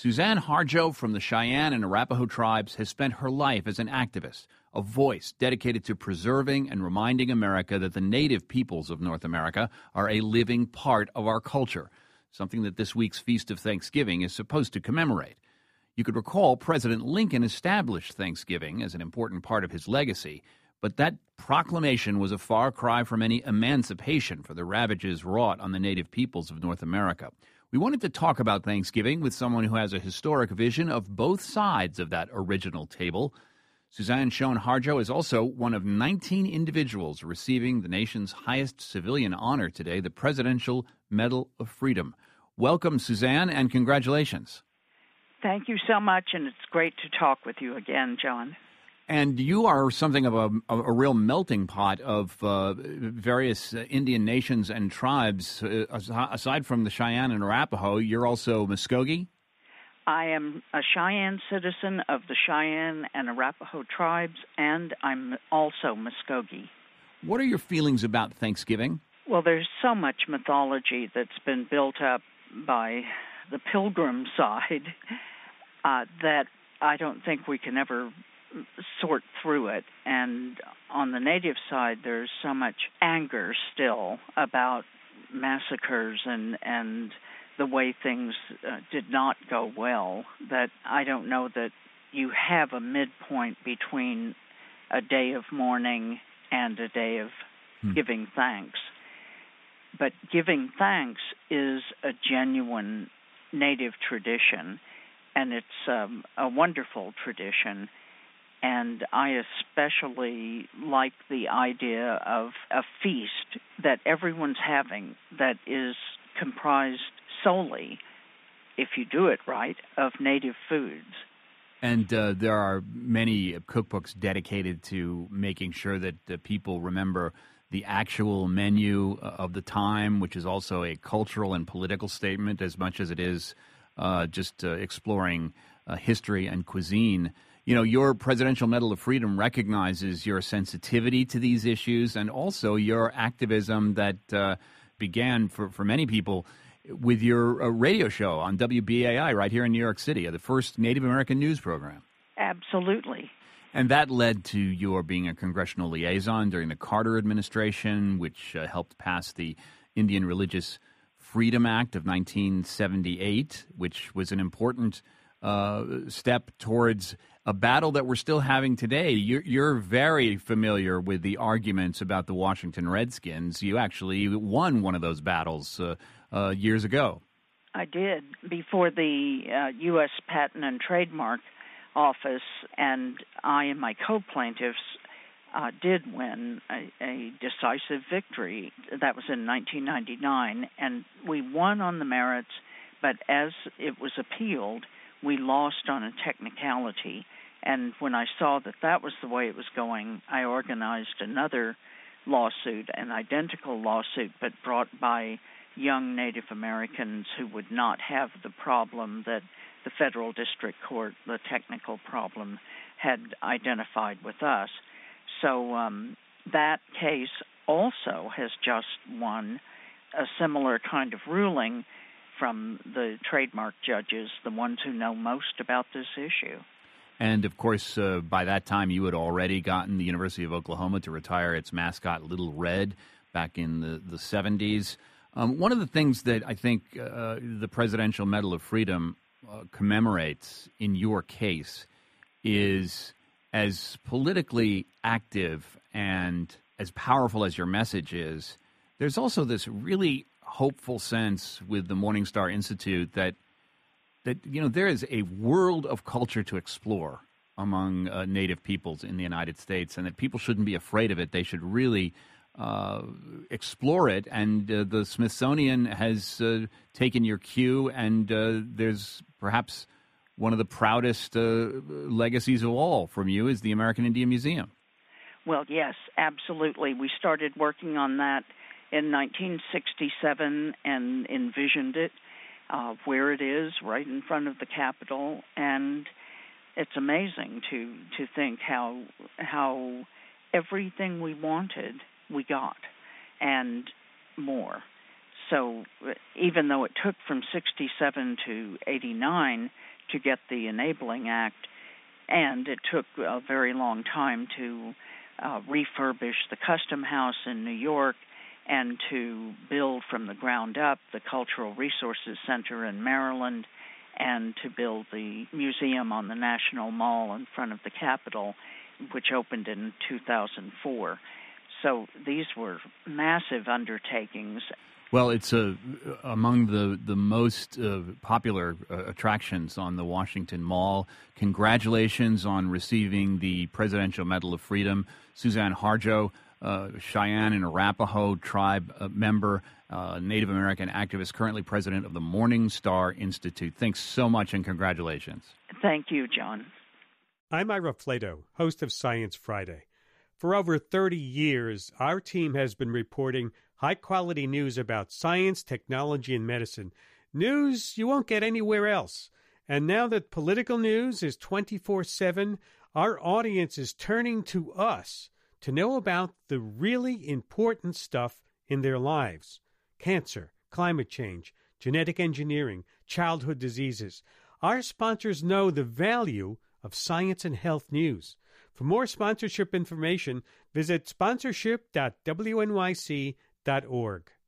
Suzanne Harjo from the Cheyenne and Arapaho tribes has spent her life as an activist, a voice dedicated to preserving and reminding America that the native peoples of North America are a living part of our culture, something that this week's Feast of Thanksgiving is supposed to commemorate. You could recall President Lincoln established Thanksgiving as an important part of his legacy, but that proclamation was a far cry from any emancipation for the ravages wrought on the native peoples of North America. We wanted to talk about Thanksgiving with someone who has a historic vision of both sides of that original table. Suzanne Shown Harjo is also one of 19 individuals receiving the nation's highest civilian honor today, the Presidential Medal of Freedom. Welcome, Suzanne, and congratulations. Thank you so much, and it's great to talk with you again, John. And you are something of a real melting pot of various Indian nations and tribes. Aside from the Cheyenne and Arapaho, you're also Muskogee? I am a Cheyenne citizen of the Cheyenne and Arapaho tribes, and I'm also Muskogee. What are your feelings about Thanksgiving? Well, there's so much mythology that's been built up by the Pilgrim side that I don't think we can ever sort through it. And on the Native side, there's so much anger still about massacres and the way things did not go well, that I don't know that you have a midpoint between a day of mourning and a day of giving thanks. But giving thanks is a genuine Native tradition, and it's a wonderful tradition. And I especially like the idea of a feast that everyone's having that is comprised solely, if you do it right, of native foods. And there are many cookbooks dedicated to making sure that people remember the actual menu of the time, which is also a cultural and political statement as much as it is just exploring history and cuisine. You know, your Presidential Medal of Freedom recognizes your sensitivity to these issues and also your activism that began for many people with your radio show on WBAI right here in New York City, the first Native American news program. Absolutely. And that led to your being a congressional liaison during the Carter administration, which helped pass the Indian Religious Freedom Act of 1978, which was an important step towards a battle that we're still having today. You're very familiar with the arguments about the Washington Redskins. You actually won one of those battles years ago. I did, before the U.S. Patent and Trademark Office, and I and my co-plaintiffs did win a decisive victory. That was in 1999, and we won on the merits, but as it was appealed, we lost on a technicality. And when I saw that that was the way it was going, I organized another lawsuit, an identical lawsuit, but brought by young Native Americans who would not have the problem that the federal district court, the technical problem, had identified with us. So that case also has just won a similar kind of ruling from the trademark judges, the ones who know most about this issue. And, of course, by that time, you had already gotten the University of Oklahoma to retire its mascot, Little Red, back in the 70s. One of the things that I think the Presidential Medal of Freedom commemorates in your case is, as politically active and as powerful as your message is, there's also this really hopeful sense with the Morningstar Institute that you know, there is a world of culture to explore among native peoples in the United States, and that people shouldn't be afraid of it. They should really explore it. And the Smithsonian has taken your cue, and there's perhaps one of the proudest legacies of all from you is the American Indian Museum. Well, yes, absolutely. We started working on that in 1967 and envisioned it where it is, right in front of the Capitol, and it's amazing to think how everything we wanted we got, and more. So even though it took from 67 to 89 to get the Enabling Act, and it took a very long time to refurbish the Custom House in New York and to build from the ground up the Cultural Resources Center in Maryland and to build the museum on the National Mall in front of the Capitol, which opened in 2004. So these were massive undertakings. Well, it's among the most popular attractions on the Washington Mall. Congratulations on receiving the Presidential Medal of Freedom. Suzanne Harjo, Cheyenne and Arapaho tribe member, Native American activist, currently president of the Morning Star Institute. Thanks so much and congratulations. Thank you, John. I'm Ira Flato, host of Science Friday. For over 30 years, our team has been reporting high-quality news about science, technology, and medicine. News you won't get anywhere else. And now that political news is 24/7, our audience is turning to us to know about the really important stuff in their lives. Cancer, climate change, genetic engineering, childhood diseases. Our sponsors know the value of science and health news. For more sponsorship information, visit sponsorship.wnyc.org.